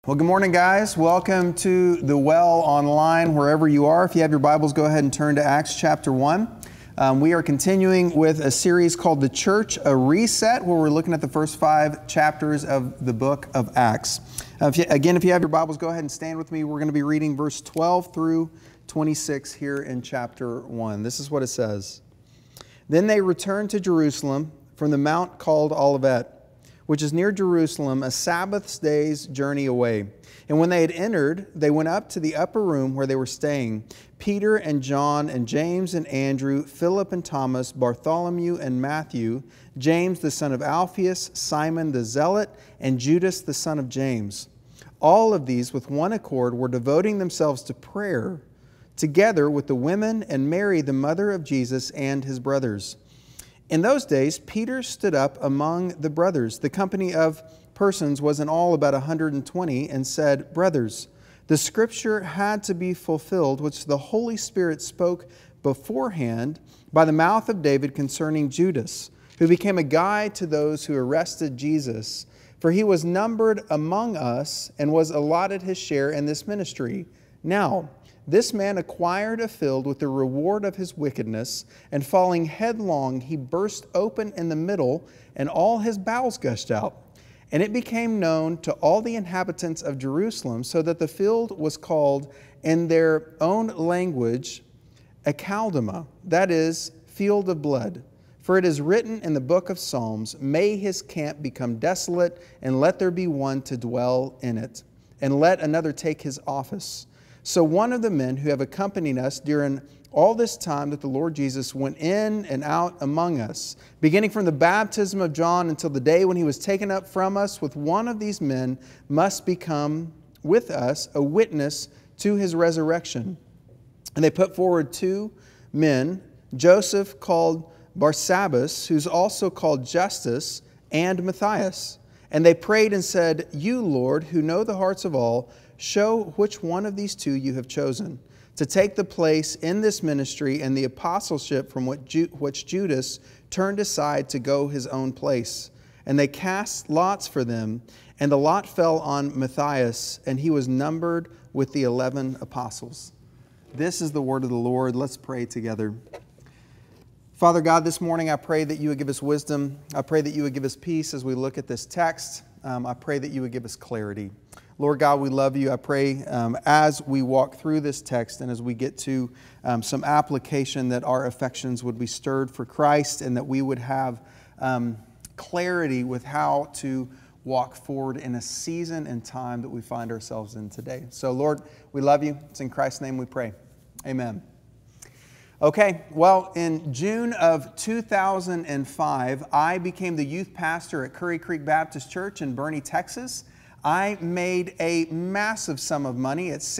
Well, good morning, guys. Welcome to the Well online, wherever you are. If you have your Bibles, go ahead and turn to Acts chapter 1. We are continuing with a series called The Church, a Reset, where we're looking at the first 5 chapters of the book of Acts. If you have your Bibles, go ahead and stand with me. We're going to be reading verse 12 through 26 here in chapter 1. This is what it says. Then they returned to Jerusalem from the mount called Olivet, which is near Jerusalem, a Sabbath day's journey away. And when they had entered, they went up to the upper room where they were staying. Peter and John and James and Andrew, Philip and Thomas, Bartholomew and Matthew, James the son of Alphaeus, Simon the Zealot, and Judas the son of James. All of these with one accord were devoting themselves to prayer, together with the women and Mary the mother of Jesus and his brothers. In those days, Peter stood up among the brothers. The company of persons was in all about 120, and said, "Brothers, the scripture had to be fulfilled, which the Holy Spirit spoke beforehand by the mouth of David concerning Judas, who became a guide to those who arrested Jesus. For he was numbered among us and was allotted his share in this ministry. Now, this man acquired a field with the reward of his wickedness, and falling headlong, he burst open in the middle, and all his bowels gushed out. And it became known to all the inhabitants of Jerusalem, so that the field was called in their own language Akeldama, that is, field of blood. For it is written in the book of Psalms, may his camp become desolate, and let there be one to dwell in it, and let another take his office. So one of the men who have accompanied us during all this time that the Lord Jesus went in and out among us, beginning from the baptism of John until the day when he was taken up from us, with one of these men must become with us a witness to his resurrection." And they put forward 2 men, Joseph called Barsabbas, who's also called Justus, and Matthias. And they prayed and said, "You, Lord, who know the hearts of all, show which one of these 2 you have chosen to take the place in this ministry and the apostleship from which Judas turned aside to go his own place." And they cast lots for them, and the lot fell on Matthias, and he was numbered with the 11 apostles. This is the word of the Lord. Let's pray together. Father God, this morning I pray that you would give us wisdom. I pray that you would give us peace as we look at this text. I pray that you would give us clarity. Lord God, we love you. I pray as we walk through this text and as we get to some application, that our affections would be stirred for Christ, and that we would have clarity with how to walk forward in a season and time that we find ourselves in today. So Lord, we love you. It's in Christ's name we pray. Amen. Okay, well, in June of 2005, I became the youth pastor at Curry Creek Baptist Church in Boerne, Texas. I made a massive sum of money at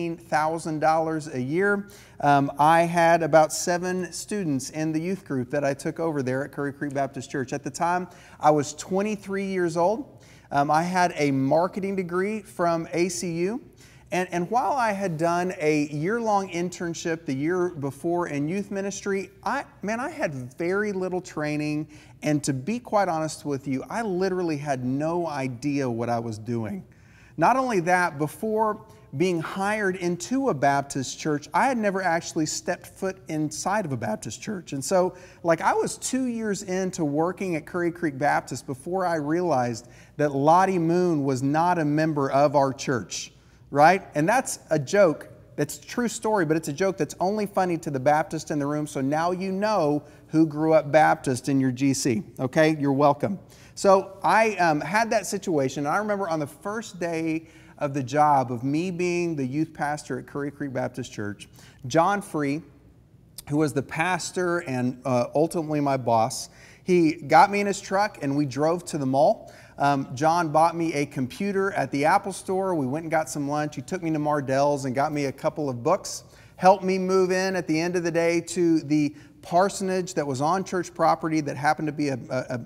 $16,000 a year. I had about 7 students in the youth group that I took over there at Curry Creek Baptist Church. At the time, I was 23 years old. I had a marketing degree from ACU. And while I had done a year-long internship the year before in youth ministry, I had very little training. And to be quite honest with you, I literally had no idea what I was doing. Not only that, before being hired into a Baptist church, I had never actually stepped foot inside of a Baptist church. And so, I was 2 years into working at Curry Creek Baptist before I realized that Lottie Moon was not a member of our church. Right? And that's a joke. That's a true story, but it's a joke that's only funny to the Baptist in the room. So now you know who grew up Baptist in your GC. Okay? You're welcome. So I had that situation. I remember on the first day of the job of me being the youth pastor at Curry Creek Baptist Church, John Free, who was the pastor and ultimately my boss, he got me in his truck and we drove to the mall. John bought me a computer at the Apple Store. We went and got some lunch. He took me to Mardell's and got me a couple of books. Helped me move in at the end of the day to the parsonage that was on church property that happened to be a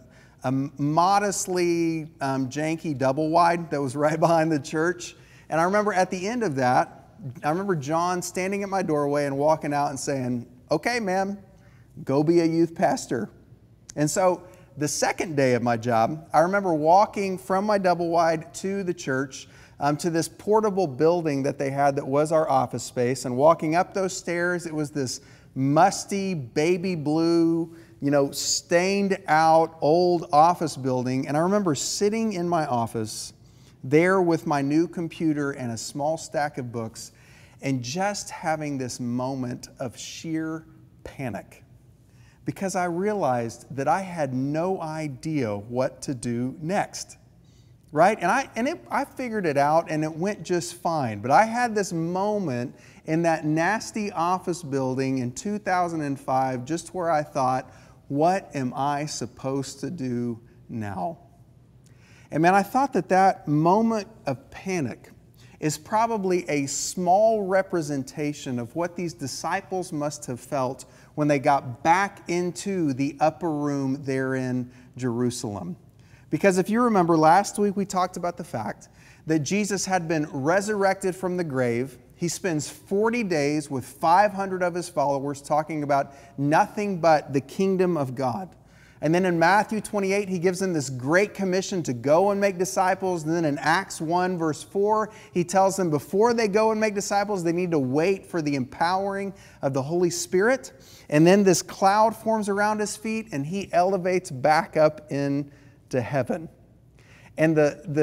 modestly janky double wide that was right behind the church. And I remember at the end of that, I remember John standing at my doorway and walking out and saying, "Okay, ma'am, go be a youth pastor." And so the second day of my job, I remember walking from my double wide to the church, to this portable building that they had that was our office space. And walking up those stairs, it was this musty, baby blue, stained out old office building. And I remember sitting in my office there with my new computer and a small stack of books and just having this moment of sheer panic because I realized that I had no idea what to do next. Right? And I figured it out and it went just fine. But I had this moment in that nasty office building in 2005 just where I thought, what am I supposed to do now? And man, I thought that moment of panic is probably a small representation of what these disciples must have felt when they got back into the upper room there in Jerusalem. Because if you remember, last week we talked about the fact that Jesus had been resurrected from the grave. He spends 40 days with 500 of his followers talking about nothing but the kingdom of God. And then in Matthew 28, he gives them this great commission to go and make disciples. And then in Acts 1, verse 4, he tells them before they go and make disciples, they need to wait for the empowering of the Holy Spirit. And then this cloud forms around his feet and he elevates back up into heaven. And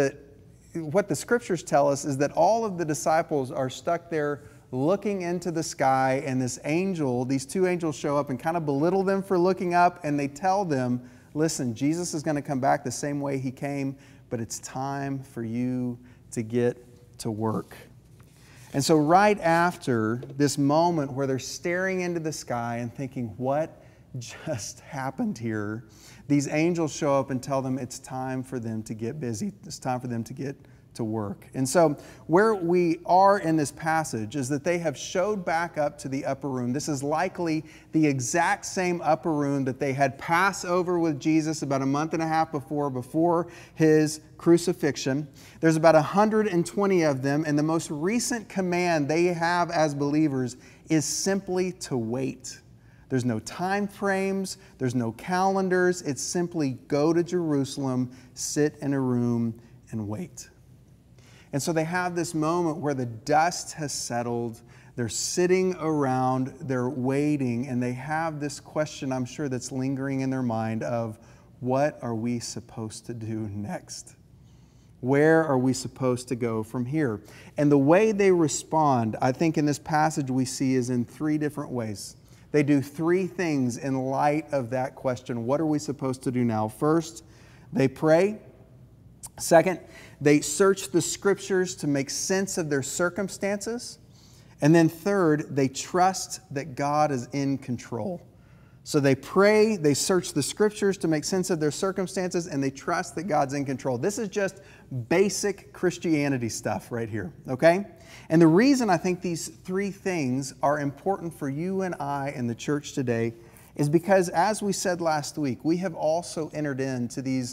what the scriptures tell us is that all of the disciples are stuck there looking into the sky, and these two angels show up and kind of belittle them for looking up, and they tell them, listen, Jesus is going to come back the same way he came, but it's time for you to get to work. And so right after this moment where they're staring into the sky and thinking, what just happened here? These angels show up and tell them it's time for them to get busy. It's time for them to get to work. And so where we are in this passage is that they have showed back up to the upper room. This is likely the exact same upper room that they had Passover with Jesus about a month and a half before his crucifixion. There's about 120 of them, and the most recent command they have as believers is simply to wait. There's no time frames, there's no calendars. It's simply go to Jerusalem, sit in a room, and wait. And so they have this moment where the dust has settled. They're sitting around, they're waiting, and they have this question, I'm sure, that's lingering in their mind of, what are we supposed to do next? Where are we supposed to go from here? And the way they respond, I think in this passage we see, is in three different ways. They do three things in light of that question. What are we supposed to do now? First, they pray. Second, they search the scriptures to make sense of their circumstances. And then third, they trust that God is in control. So they pray, they search the scriptures to make sense of their circumstances, and they trust that God's in control. This is just basic Christianity stuff right here, okay? And the reason I think these three things are important for you and I in the church today is because, as we said last week, we have also entered into these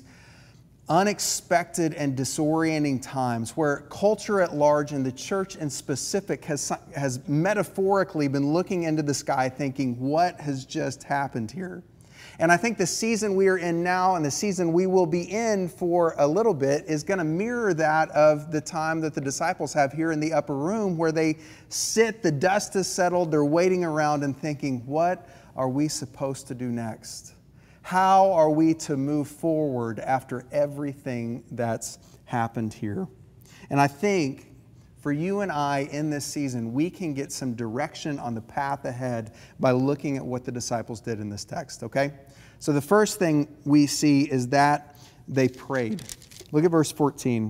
unexpected and disorienting times where culture at large and the church in specific has metaphorically been looking into the sky thinking, what has just happened here? And I think the season we are in now and the season we will be in for a little bit is going to mirror that of the time that the disciples have here in the upper room, where they sit, the dust has settled, they're waiting around and thinking, what are we supposed to do next? How are we to move forward after everything that's happened here? And I think for you and I in this season, we can get some direction on the path ahead by looking at what the disciples did in this text, okay? So the first thing we see is that they prayed. Look at verse 14.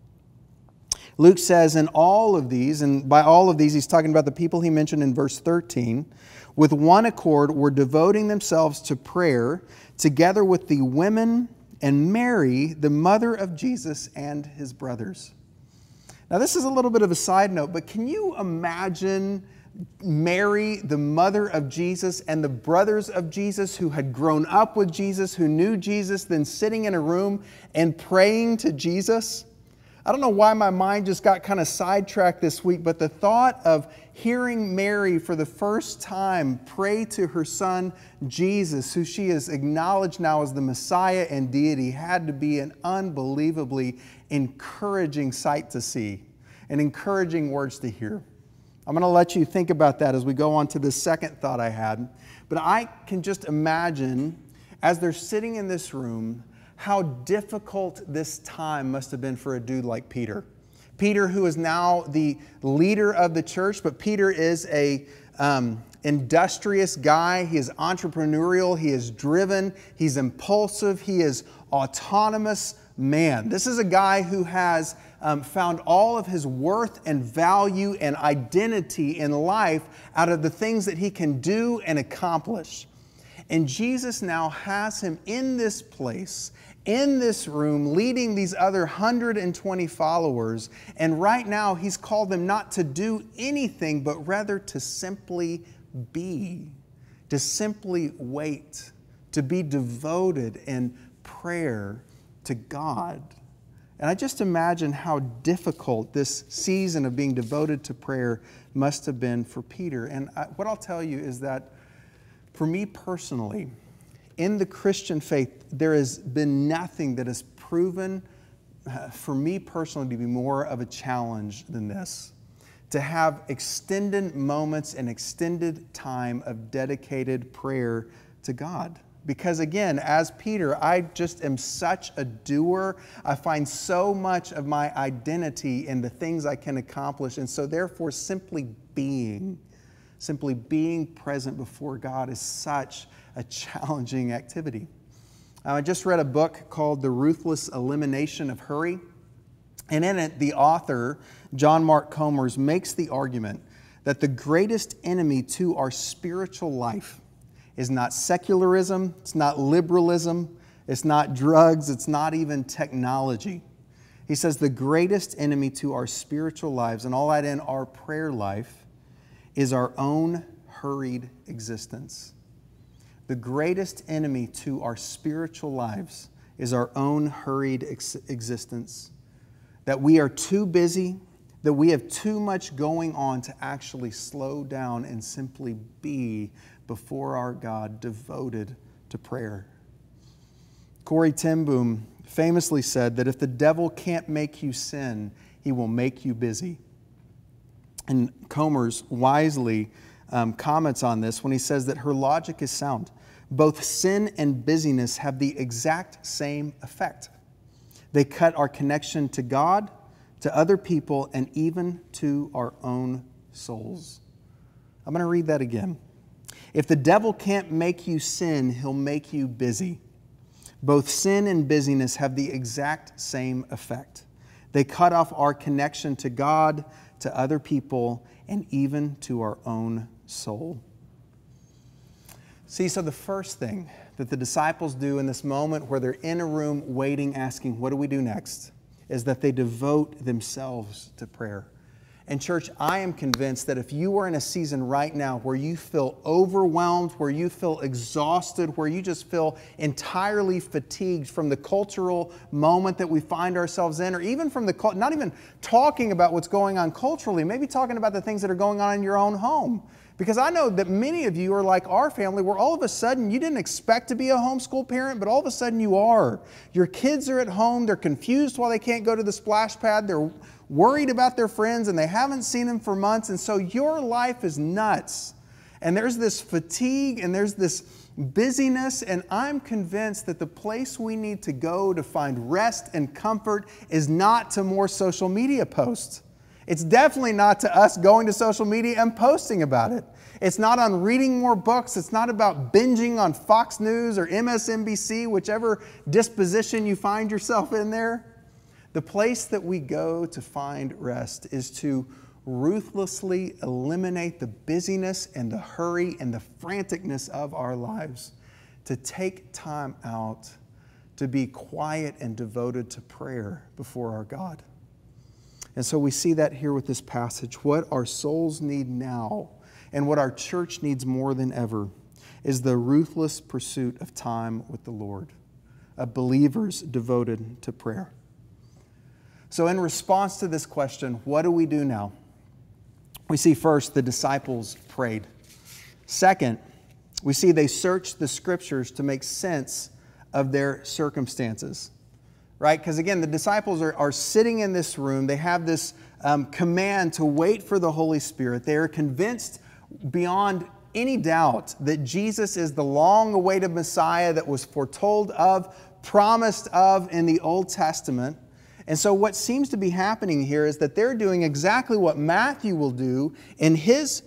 Luke says, in all of these, and by all of these, he's talking about the people he mentioned in verse 13, with one accord were devoting themselves to prayer together with the women and Mary, the mother of Jesus, and his brothers. Now, this is a little bit of a side note, but can you imagine Mary, the mother of Jesus, and the brothers of Jesus who had grown up with Jesus, who knew Jesus, then sitting in a room and praying to Jesus? I don't know why my mind just got kind of sidetracked this week, but the thought of hearing Mary for the first time pray to her son Jesus, who she has acknowledged now as the Messiah and deity, had to be an unbelievably encouraging sight to see and encouraging words to hear. I'm going to let you think about that as we go on to the second thought I had. But I can just imagine, as they're sitting in this room, how difficult this time must have been for a dude like Peter. Peter, who is now the leader of the church, but Peter is a industrious guy. He is entrepreneurial. He is driven. He's impulsive. He is autonomous man. This is a guy who has found all of his worth and value and identity in life out of the things that he can do and accomplish. And Jesus now has him in this place, in this room, leading these other 120 followers. And right now, he's called them not to do anything, but rather to simply be, to simply wait, to be devoted in prayer to God. And I just imagine how difficult this season of being devoted to prayer must have been for Peter. And what I'll tell you is that for me personally, in the Christian faith, there has been nothing that has proven for me personally to be more of a challenge than this. To have extended moments and extended time of dedicated prayer to God. Because again, as Peter, I just am such a doer. I find so much of my identity in the things I can accomplish. And so therefore, simply being present before God is such a challenging activity. I just read a book called The Ruthless Elimination of Hurry. And in it, the author, John Mark Comer, makes the argument that the greatest enemy to our spiritual life is not secularism, it's not liberalism, it's not drugs, it's not even technology. He says the greatest enemy to our spiritual lives, and all that in our prayer life, is our own hurried existence. The greatest enemy to our spiritual lives is our own hurried existence. That we are too busy, that we have too much going on to actually slow down and simply be before our God, devoted to prayer. Corrie ten Boom famously said that if the devil can't make you sin, he will make you busy. And Comer's wisely comments on this when he says that her logic is sound. Both sin and busyness have the exact same effect. They cut our connection to God, to other people, and even to our own souls. I'm going to read that again. If the devil can't make you sin, he'll make you busy. Both sin and busyness have the exact same effect. They cut off our connection to God, to other people, and even to our own soul. See, so the first thing that the disciples do in this moment where they're in a room waiting, asking, what do we do next? Is that they devote themselves to prayer. And church, I am convinced that if you are in a season right now where you feel overwhelmed, where you feel exhausted, where you just feel entirely fatigued from the cultural moment that we find ourselves in, or even from the, not even talking about what's going on culturally, maybe talking about the things that are going on in your own home. Because I know that many of you are like our family, where all of a sudden you didn't expect to be a homeschool parent, but all of a sudden you are. Your kids are at home, they're confused why they can't go to the splash pad, they're worried about their friends, and they haven't seen them for months, and so your life is nuts. And there's this fatigue, and there's this busyness, and I'm convinced that the place we need to go to find rest and comfort is not to more social media posts. It's definitely not to us going to social media and posting about it. It's not on reading more books. It's not about binging on Fox News or MSNBC, whichever disposition you find yourself in there. The place that we go to find rest is to ruthlessly eliminate the busyness and the hurry and the franticness of our lives, to take time out to be quiet and devoted to prayer before our God. And so we see that here with this passage. What our souls need now and what our church needs more than ever is the ruthless pursuit of time with the Lord, of believers devoted to prayer. So in response to this question, what do we do now? We see first the disciples prayed. Second, we see they searched the Scriptures to make sense of their circumstances. Right? Because again, the disciples are sitting in this room. They have this command to wait for the Holy Spirit. They are convinced beyond any doubt that Jesus is the long-awaited Messiah that was foretold of, promised of in the Old Testament. And so what seems to be happening here is that they're doing exactly what Matthew will do in his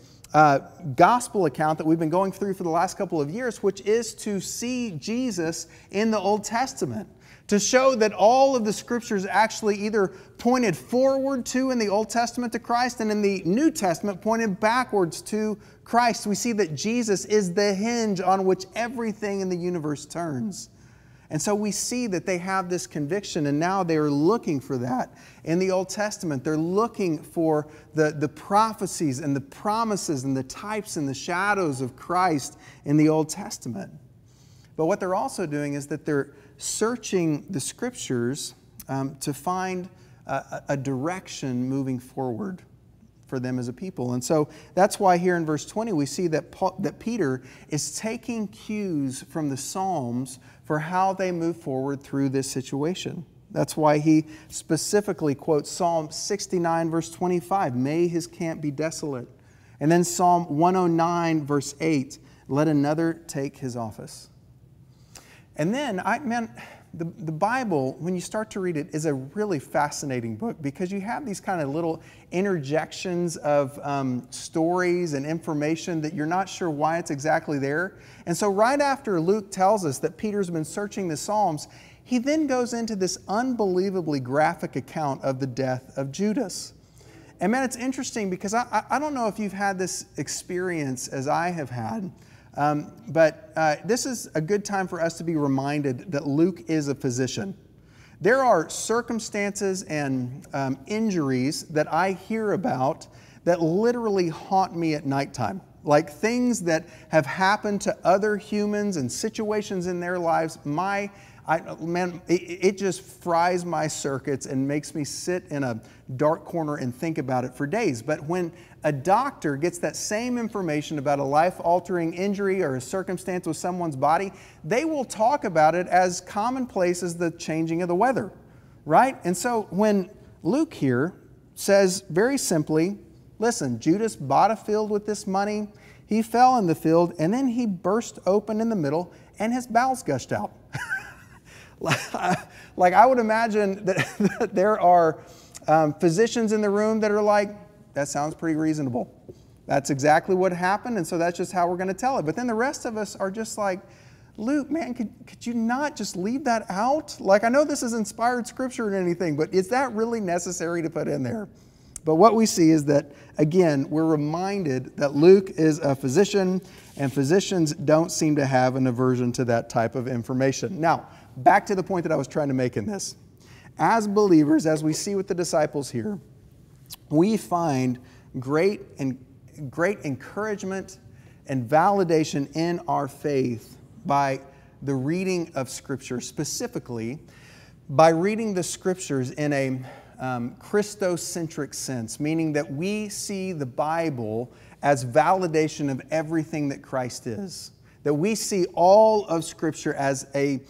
gospel account that we've been going through for the last couple of years, which is to see Jesus in the Old Testament, to show that all of the Scriptures actually either pointed forward to in the Old Testament to Christ, and in the New Testament pointed backwards to Christ. We see that Jesus is the hinge on which everything in the universe turns. And so we see that they have this conviction, and now they are looking for that in the Old Testament. They're looking for the prophecies and the promises and the types and the shadows of Christ in the Old Testament. But what they're also doing is that they're searching the Scriptures to find a direction moving forward for them as a people. And so that's why here in verse 20 we see that Peter is taking cues from the Psalms for how they move forward through this situation. That's why he specifically quotes Psalm 69 verse 25, "May his camp be desolate." And then Psalm 109 verse 8, "Let another take his office." And then, the Bible, when you start to read it, is a really fascinating book because you have these kind of little interjections of stories and information that you're not sure why it's exactly there. And so right after Luke tells us that Peter's been searching the Psalms, he then goes into this unbelievably graphic account of the death of Judas. And man, it's interesting because I don't know if you've had this experience as I have had, but this is a good time for us to be reminded that Luke is a physician. There are circumstances and injuries that I hear about that literally haunt me at nighttime. Like things that have happened to other humans and situations in their lives. It just fries my circuits and makes me sit in a dark corner and think about it for days. But when a doctor gets that same information about a life-altering injury or a circumstance with someone's body, they will talk about it as commonplace as the changing of the weather, right? And so when Luke here says very simply, listen, Judas bought a field with this money, he fell in the field, and then he burst open in the middle and his bowels gushed out. Like I would imagine that there are physicians in the room that are like, that sounds pretty reasonable. That's exactly what happened, and so that's just how we're going to tell it. But then the rest of us are just like, Luke, man, could you not just leave that out? Like, I know this is inspired scripture and anything, but is that really necessary to put in there? But what we see is that, again, we're reminded that Luke is a physician, and physicians don't seem to have an aversion to that type of information. Now, back to the point that I was trying to make in this. As believers, as we see with the disciples here, we find great encouragement and validation in our faith by the reading of Scripture, specifically by reading the Scriptures in a Christocentric sense, meaning that we see the Bible as validation of everything that Christ is. That we see all of Scripture as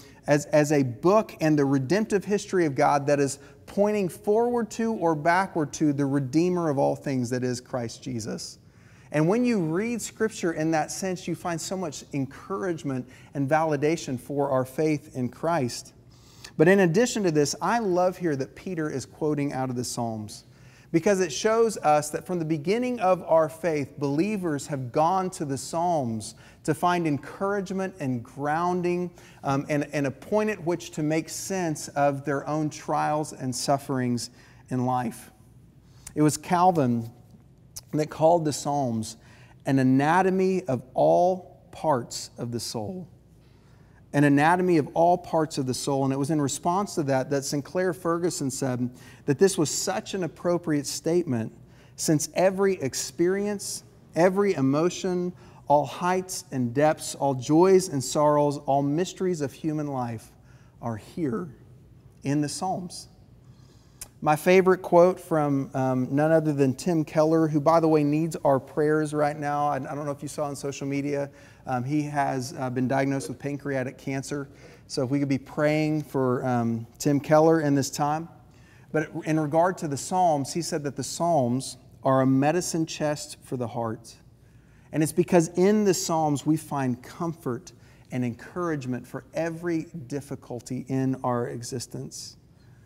a book and the redemptive history of God that is pointing forward to or backward to the Redeemer of all things, that is Christ Jesus. And when you read Scripture in that sense, you find so much encouragement and validation for our faith in Christ. But in addition to this, I love here that Peter is quoting out of the Psalms, because it shows us that from the beginning of our faith, believers have gone to the Psalms to find encouragement and grounding and a point at which to make sense of their own trials and sufferings in life. It was Calvin that called the Psalms an anatomy of all parts of the soul. An anatomy of all parts of the soul. And it was in response to that Sinclair Ferguson said that this was such an appropriate statement, since every experience, every emotion, all heights and depths, all joys and sorrows, all mysteries of human life are here in the Psalms. My favorite quote from none other than Tim Keller, who, by the way, needs our prayers right now. I don't know if you saw on social media. He has been diagnosed with pancreatic cancer. So if we could be praying for Tim Keller in this time. But in regard to the Psalms, he said that the Psalms are a medicine chest for the heart. And it's because in the Psalms we find comfort and encouragement for every difficulty in our existence.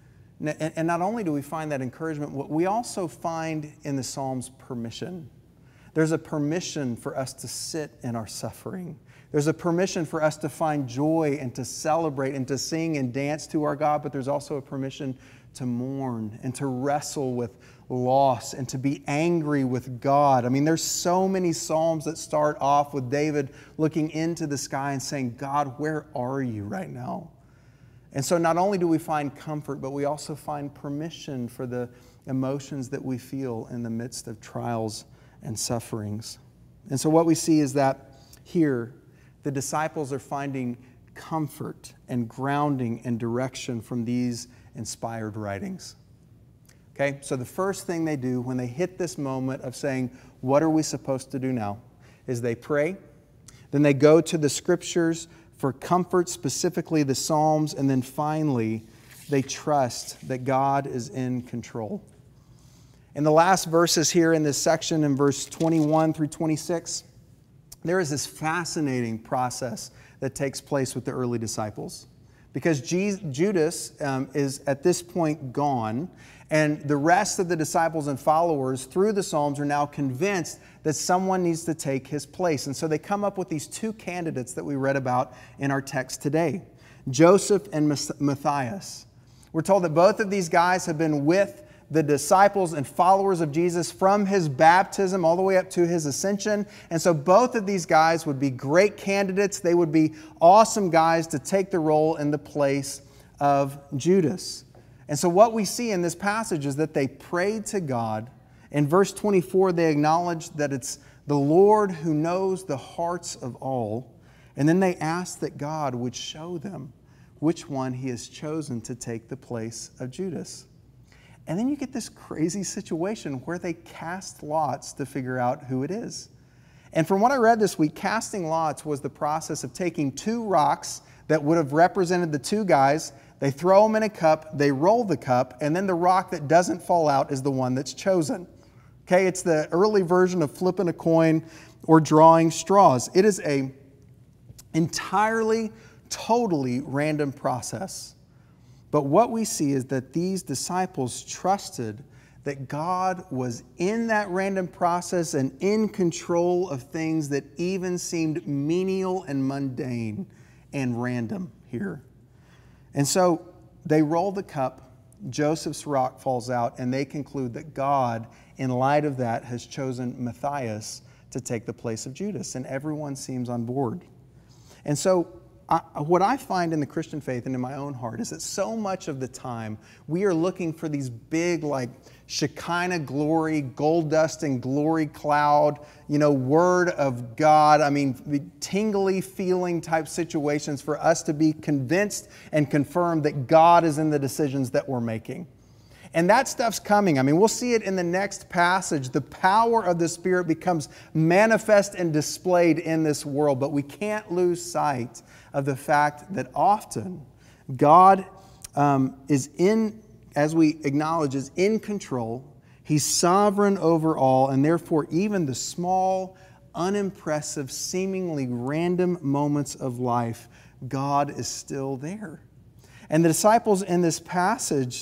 And not only do we find that encouragement, we also find in the Psalms permission. There's a permission for us to sit in our suffering. There's a permission for us to find joy and to celebrate and to sing and dance to our God, but there's also a permission to mourn and to wrestle with loss and to be angry with God. I mean, there's so many Psalms that start off with David looking into the sky and saying, God, where are you right now? And so not only do we find comfort, but we also find permission for the emotions that we feel in the midst of trials and sufferings. And so what we see is that here, the disciples are finding comfort and grounding and direction from these inspired writings. Okay, so the first thing they do when they hit this moment of saying, what are we supposed to do now? Is they pray. Then they go to the scriptures for comfort, specifically the Psalms. And then finally, they trust that God is in control. In the last verses here in this section, in verse 21 through 26, there is this fascinating process that takes place with the early disciples. Because Judas is at this point gone, and the rest of the disciples and followers through the Psalms are now convinced that someone needs to take his place. And so they come up with these two candidates that we read about in our text today, Joseph and Matthias. We're told that both of these guys have been with the disciples and followers of Jesus from his baptism all the way up to his ascension. And so both of these guys would be great candidates. They would be awesome guys to take the role in the place of Judas. And so what we see in this passage is that they prayed to God. In verse 24, they acknowledge that it's the Lord who knows the hearts of all. And then they ask that God would show them which one he has chosen to take the place of Judas. And then you get this crazy situation where they cast lots to figure out who it is. And from what I read this week, casting lots was the process of taking two rocks that would have represented the two guys. They throw them in a cup, they roll the cup, and then the rock that doesn't fall out is the one that's chosen. Okay, it's the early version of flipping a coin or drawing straws. It is an entirely, totally random process. But what we see is that these disciples trusted that God was in that random process and in control of things that even seemed menial and mundane and random here. And so they roll the cup, Joseph's rock falls out, and they conclude that God, in light of that, has chosen Matthias to take the place of Judas, and everyone seems on board. And so what I find in the Christian faith and in my own heart is that so much of the time we are looking for these big, like, Shekinah glory, gold dust and glory cloud, word of God. I mean, tingly feeling type situations for us to be convinced and confirmed that God is in the decisions that we're making. And that stuff's coming. I mean, we'll see it in the next passage. The power of the Spirit becomes manifest and displayed in this world. But we can't lose sight of the fact that often God is in, as we acknowledge, is in control. He's sovereign over all. And therefore, even the small, unimpressive, seemingly random moments of life, God is still there. And the disciples in this passage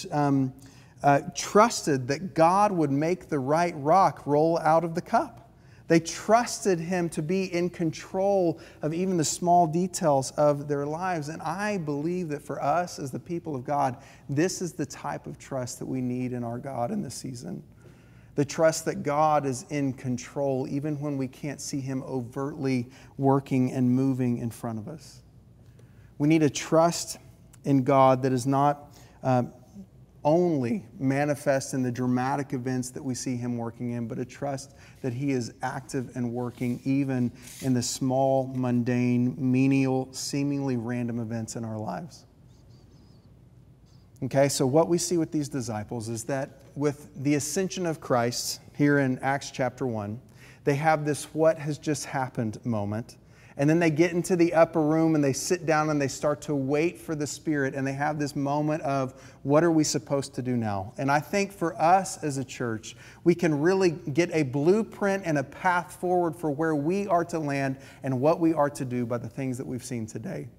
trusted that God would make the right rock roll out of the cup. They trusted Him to be in control of even the small details of their lives. And I believe that for us as the people of God, this is the type of trust that we need in our God in this season. The trust that God is in control even when we can't see Him overtly working and moving in front of us. We need a trust in God that is not only manifest in the dramatic events that we see Him working in, but a trust that He is active and working even in the small, mundane, menial, seemingly random events in our lives. Okay, so what we see with these disciples is that with the ascension of Christ here in Acts chapter 1, they have this what has just happened moment. And then they get into the upper room and they sit down and they start to wait for the Spirit, and they have this moment of what are we supposed to do now? And I think for us as a church, we can really get a blueprint and a path forward for where we are to land and what we are to do by the things that we've seen today.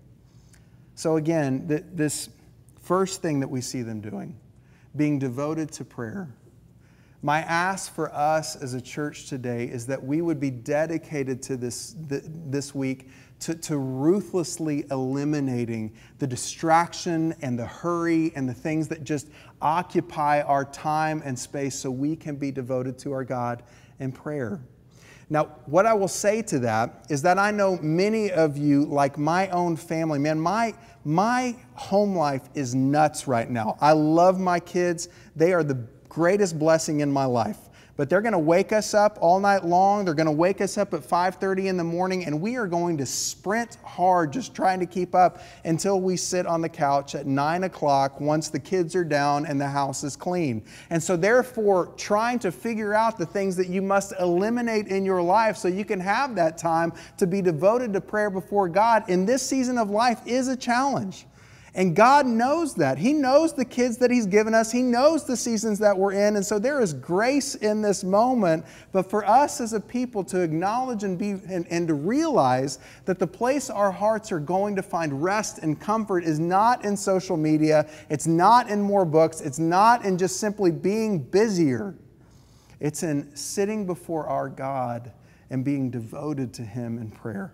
So again, this first thing that we see them doing, being devoted to prayer. My ask for us as a church today is that we would be dedicated to this week to ruthlessly eliminating the distraction and the hurry and the things that just occupy our time and space so we can be devoted to our God in prayer. Now, what I will say to that is that I know many of you, like my own family, man, my home life is nuts right now. I love my kids. They are the greatest blessing in my life. But they're going to wake us up all night long. They're going to wake us up at 5:30 in the morning, and we are going to sprint hard just trying to keep up until we sit on the couch at 9 o'clock once the kids are down and the house is clean. And so therefore, trying to figure out the things that you must eliminate in your life so you can have that time to be devoted to prayer before God in this season of life is a challenge. And God knows that. He knows the kids that He's given us. He knows the seasons that we're in. And so there is grace in this moment. But for us as a people to acknowledge and to realize that the place our hearts are going to find rest and comfort is not in social media. It's not in more books. It's not in just simply being busier. It's in sitting before our God and being devoted to Him in prayer.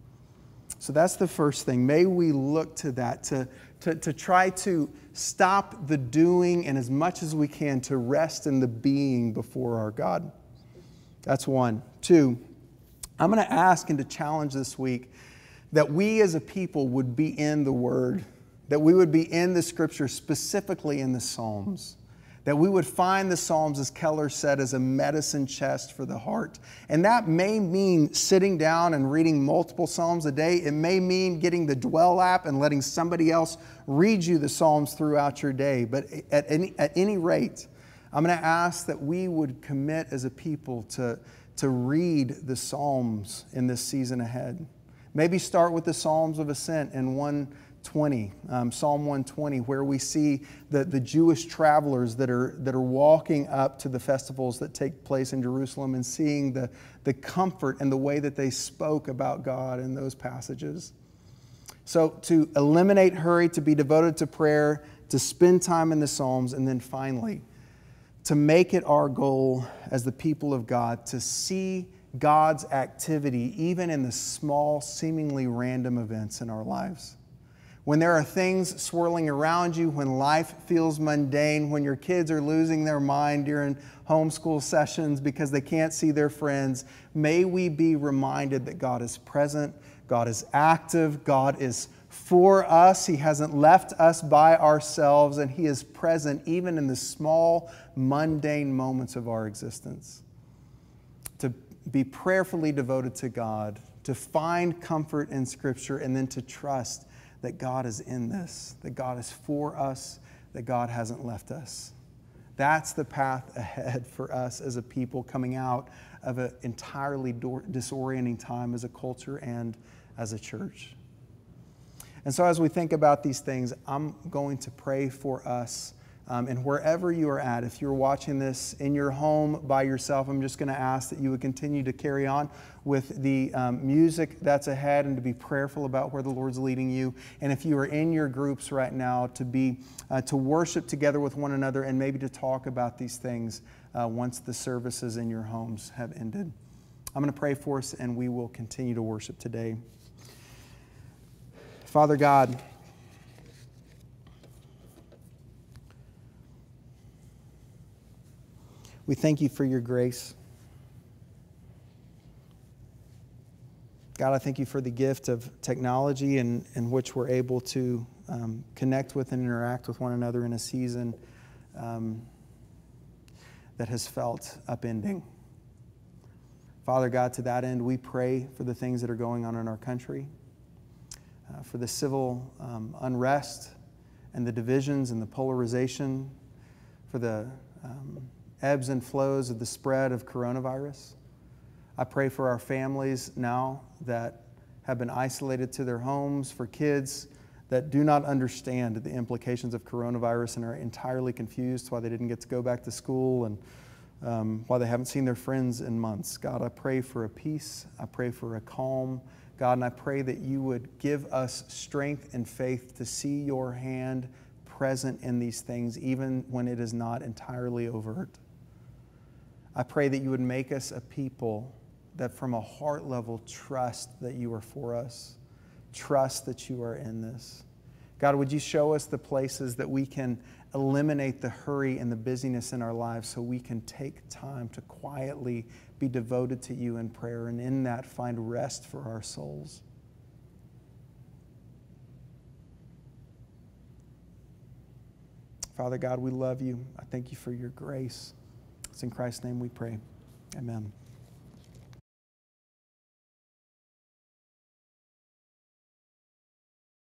So that's the first thing. May we look to that, to try to stop the doing and as much as we can to rest in the being before our God. That's one. Two, I'm going to ask and to challenge this week that we as a people would be in the Word, that we would be in the Scripture, specifically in the Psalms. That we would find the Psalms, as Keller said, as a medicine chest for the heart. And that may mean sitting down and reading multiple Psalms a day. It may mean getting the Dwell app and letting somebody else read you the Psalms throughout your day. But at any rate, I'm going to ask that we would commit as a people to read the Psalms in this season ahead. Maybe start with the Psalms of Ascent in 120, Psalm 120, where we see the Jewish travelers that are walking up to the festivals that take place in Jerusalem and seeing the comfort and the way that they spoke about God in those passages. So to eliminate hurry, to be devoted to prayer, to spend time in the Psalms, and then finally, to make it our goal as the people of God to see God's activity even in the small, seemingly random events in our lives. When there are things swirling around you, when life feels mundane, when your kids are losing their mind during homeschool sessions because they can't see their friends, may we be reminded that God is present, God is active, God is for us. He hasn't left us by ourselves, and He is present even in the small, mundane moments of our existence. To be prayerfully devoted to God, to find comfort in Scripture, and then to trust that God is in this, that God is for us, that God hasn't left us. That's the path ahead for us as a people coming out of an entirely disorienting time as a culture and as a church. And so as we think about these things, I'm going to pray for us. And wherever you are at, if you're watching this in your home by yourself, I'm just going to ask that you would continue to carry on with the music that's ahead and to be prayerful about where the Lord's leading you. And if you are in your groups right now, to worship together with one another and maybe to talk about these things once the services in your homes have ended. I'm going to pray for us and we will continue to worship today. Father God, we thank you for your grace. God, I thank you for the gift of technology in which we're able to connect with and interact with one another in a season that has felt upending. Father God, to that end, we pray for the things that are going on in our country, for the civil unrest and the divisions and the polarization, for the ebbs and flows of the spread of coronavirus. I pray for our families now that have been isolated to their homes, for kids that do not understand the implications of coronavirus and are entirely confused why they didn't get to go back to school and why they haven't seen their friends in months. God, I pray for a peace. I pray for a calm. God, and I pray that you would give us strength and faith to see your hand present in these things, even when it is not entirely overt. I pray that you would make us a people that from a heart level trust that you are for us, trust that you are in this. God, would you show us the places that we can eliminate the hurry and the busyness in our lives so we can take time to quietly be devoted to you in prayer, and in that find rest for our souls. Father God, we love you. I thank you for your grace. It's in Christ's name we pray. Amen.